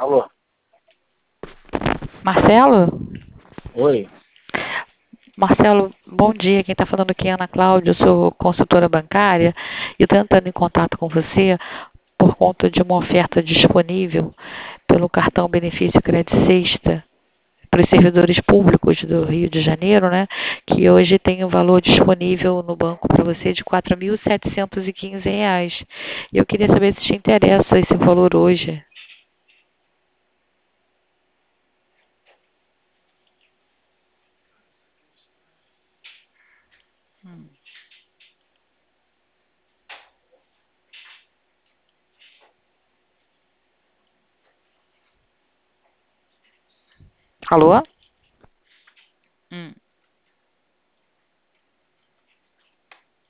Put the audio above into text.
Alô? Marcelo? Oi? Marcelo, bom dia. Quem está falando aqui é Ana Cláudia, eu sou consultora bancária e estou entrando em contato com você por conta de uma oferta disponível pelo cartão Benefício Credit Sexta para os servidores públicos do Rio de Janeiro, né? Que hoje tem um valor disponível no banco para você de R$ 4.715. E eu queria saber se te interessa esse valor hoje. Alô?